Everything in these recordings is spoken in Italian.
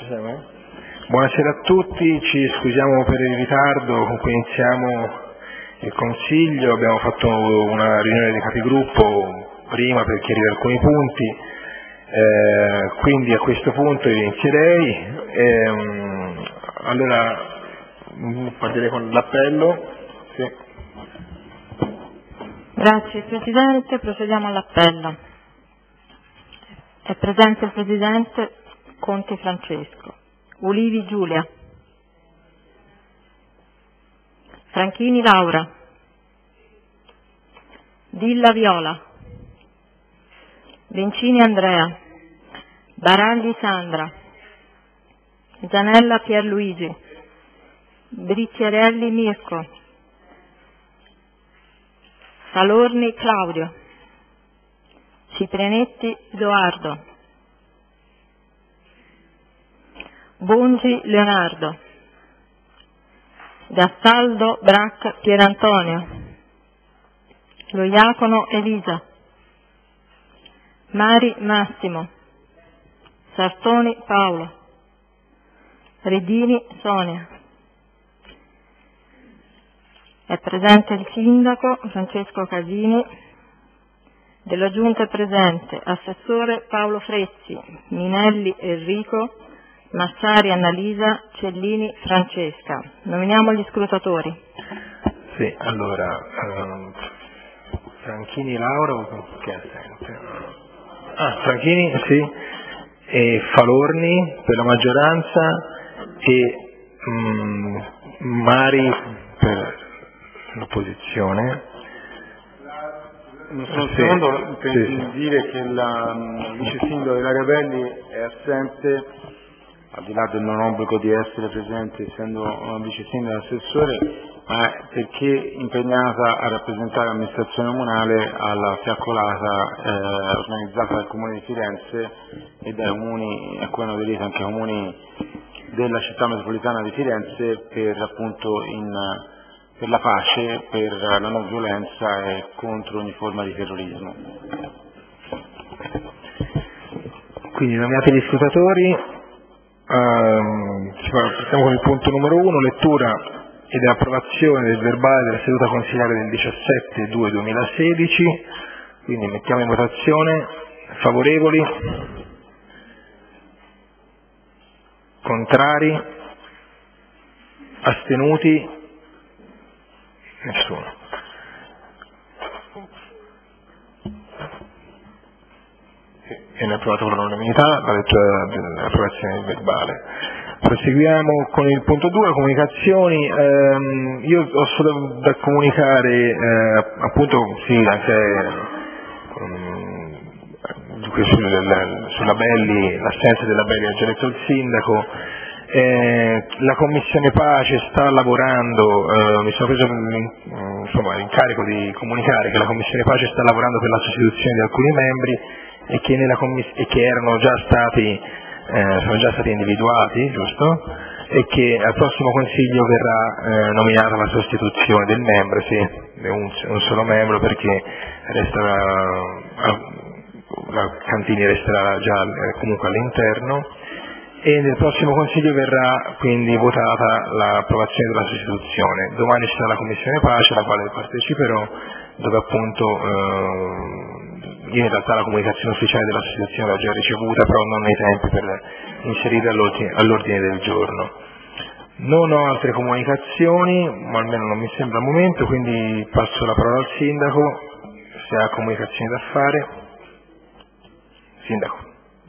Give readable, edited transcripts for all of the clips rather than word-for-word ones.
Buonasera a tutti, ci scusiamo per il ritardo con cui iniziamo il Consiglio. Abbiamo fatto una riunione di capigruppo prima per chiarire alcuni punti, quindi a questo punto io inizierei. Allora partirei con l'appello. Sì. Grazie Presidente, procediamo all'appello. È presente il Presidente Conti Francesco. Ulivi Giulia. Franchini Laura. Dilla Viola. Bencini Andrea. Baragli Sandra. Zanella Pierluigi. Bricchiarelli Mirko. Salorni Claudio. Ciprianetti Edoardo. Bongi Leonardo. Gastaldo Brac Pierantonio. Loiacono Elisa. Mari Massimo. Sartoni Paolo. Redini Sonia. È presente il Sindaco Francesco Casini. Della Giunta è presente Assessore Paolo Frezzi, Minelli Enrico, Massari Annalisa, Cellini Francesca. Nominiamo gli scrutatori. Sì, allora Franchini Laura, che è assente? Franchini, sì, e Falorni per la maggioranza e Mari per l'opposizione. Un secondo, per dire che il vice sindaco della Capelli è assente, al di là del non obbligo di essere presente essendo un vice sindaco e assessore, ma perché impegnata a rappresentare l'amministrazione comunale alla fiaccolata organizzata dal Comune di Firenze e dai comuni a cui hanno aderito anche i comuni della città metropolitana di Firenze per appunto per la pace, per la non violenza e contro ogni forma di terrorismo. Quindi nominati gli scrutatori, partiamo con il punto numero 1, lettura ed approvazione del verbale della seduta consiliare del 17/2/2016, quindi mettiamo in votazione. Favorevoli? Contrari? Astenuti? Nessuno. Viene approvato con l'unanimità la lettura dell'approvazione del verbale. Proseguiamo con il punto 2, comunicazioni. Io ho solo da comunicare appunto sì, anche sulla Belli, l'assenza della Belli ha già detto il sindaco. La Commissione Pace sta lavorando, mi sono preso l'incarico di comunicare che la Commissione Pace sta lavorando per la sostituzione di alcuni membri e che erano già stati, sono già stati individuati, giusto? E che al prossimo Consiglio verrà nominata la sostituzione del membro, sì, un solo membro perché la Cantini resterà già comunque all'interno. E nel prossimo Consiglio verrà quindi votata l'approvazione della sostituzione. Domani ci sarà la Commissione Pace alla quale parteciperò, dove appunto io in realtà la comunicazione ufficiale della sostituzione l'ho già ricevuta, però non nei tempi per inserire all'ordine del giorno. Non ho altre comunicazioni, o almeno non mi sembra al momento, quindi passo la parola al Sindaco, se ha comunicazioni da fare. Sindaco.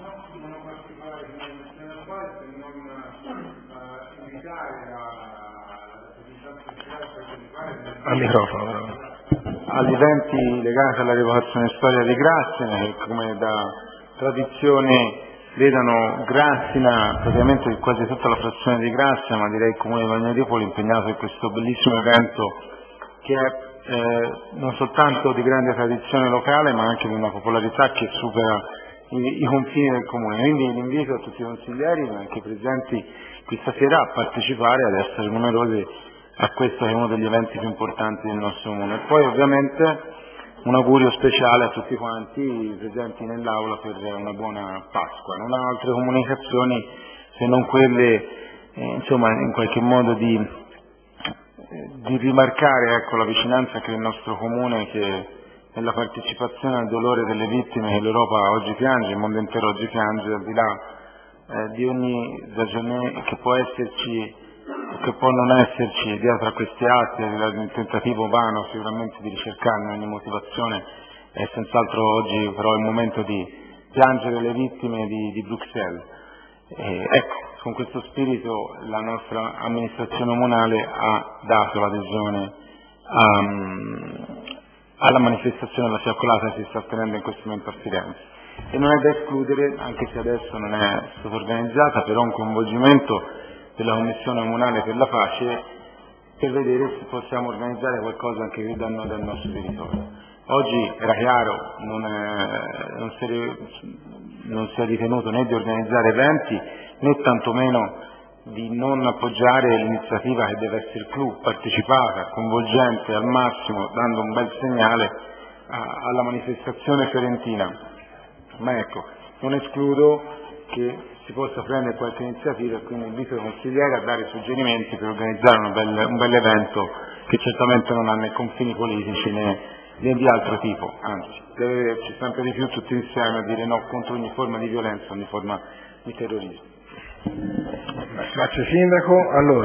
Al microfono. Agli eventi legati alla rievocazione storica di Grassina, che come da tradizione vedano Grassina, praticamente quasi tutta la frazione di Grassina, ma direi il comune di Bagnaripoli impegnato in questo bellissimo evento che è non soltanto di grande tradizione locale ma anche di una popolarità che supera i confini del comune. Quindi l'invito a tutti i consiglieri, ma anche presenti questa sera, a partecipare, ad essere numerosi a questo che è uno degli eventi più importanti del nostro comune. E poi ovviamente un augurio speciale a tutti quanti presenti nell'aula per una buona Pasqua. Non ho altre comunicazioni, se non quelle insomma in qualche modo di rimarcare ecco, la vicinanza che il nostro comune, che nella partecipazione al dolore delle vittime che l'Europa oggi piange, il mondo intero oggi piange, al di là di ogni ragione che può esserci o che può non esserci dietro a questi atti, il tentativo vano sicuramente di ricercarne ogni motivazione, è senz'altro oggi però il momento di piangere le vittime di Bruxelles. Ecco, con questo spirito la nostra amministrazione comunale ha dato l'adesione alla manifestazione alla fiaccolata che si sta tenendo in questo momento a Firenze. E non è da escludere, anche se adesso non è stata organizzata, però un coinvolgimento della Commissione Comunale per la Pace per vedere se possiamo organizzare qualcosa anche qui dal nostro territorio. Oggi era chiaro, non si è ritenuto né di organizzare eventi né tantomeno di non appoggiare l'iniziativa che deve essere clou, partecipata, coinvolgente al massimo, dando un bel segnale alla manifestazione fiorentina. Ma ecco, non escludo che si possa prendere qualche iniziativa e quindi invito i consiglieri a dare suggerimenti per organizzare un bel evento che certamente non ha né confini politici né di altro tipo, anzi deve averci sempre di più tutti insieme a dire no contro ogni forma di violenza, ogni forma di terrorismo. Grazie Sindaco. Allora,